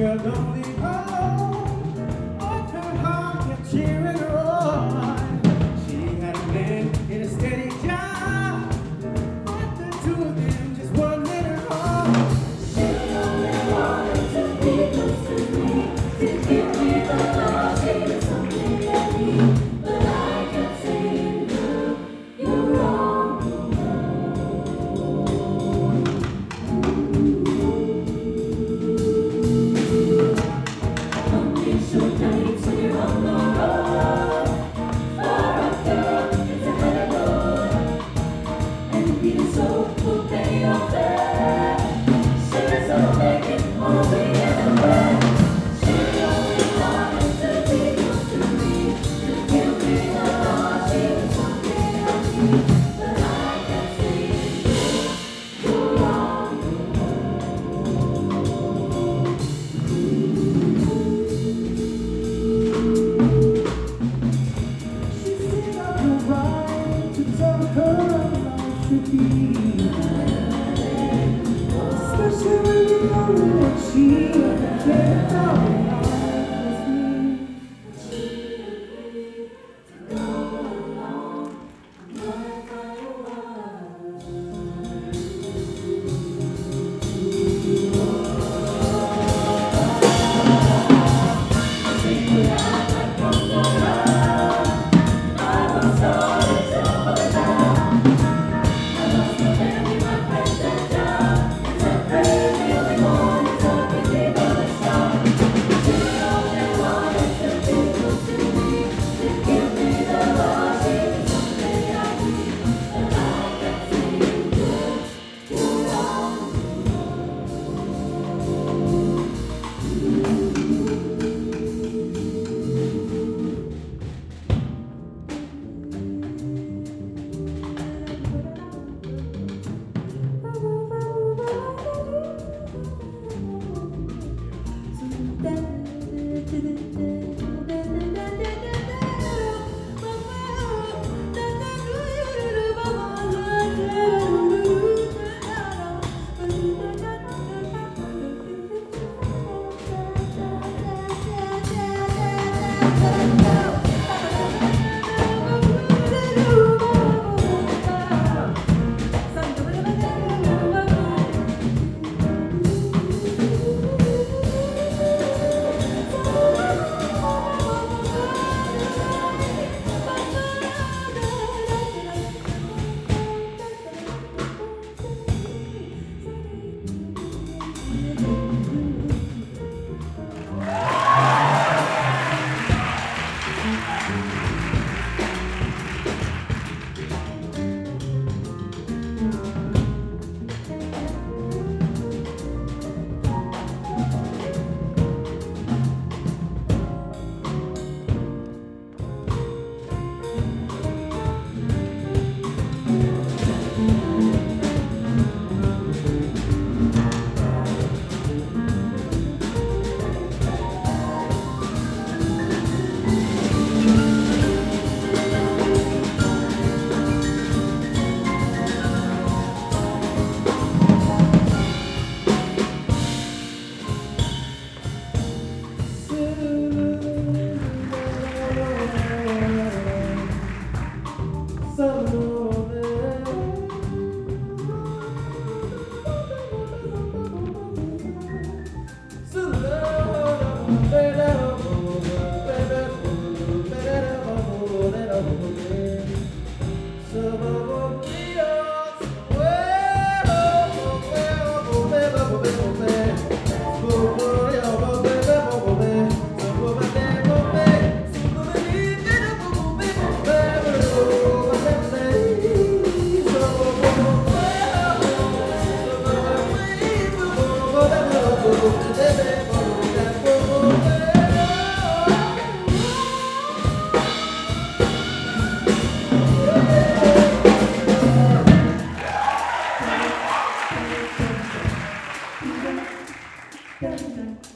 Girl, don't leave home. Off her heart, kept cheering her on. She had a man in a steady job, but the two of them just weren't letting her on. She only wanted to be close to me, to give me the love. She was something I need, but I kept saying no, you're wrong. Short nights when you're on the road, for a girl it's a headache, and being so will pay off there. She was so naked, all we ever were. She only wanted to be close to me, to give me the love. She was something I need, but I kept saying you're wrong. Especially when you know that she can't go. Thank you.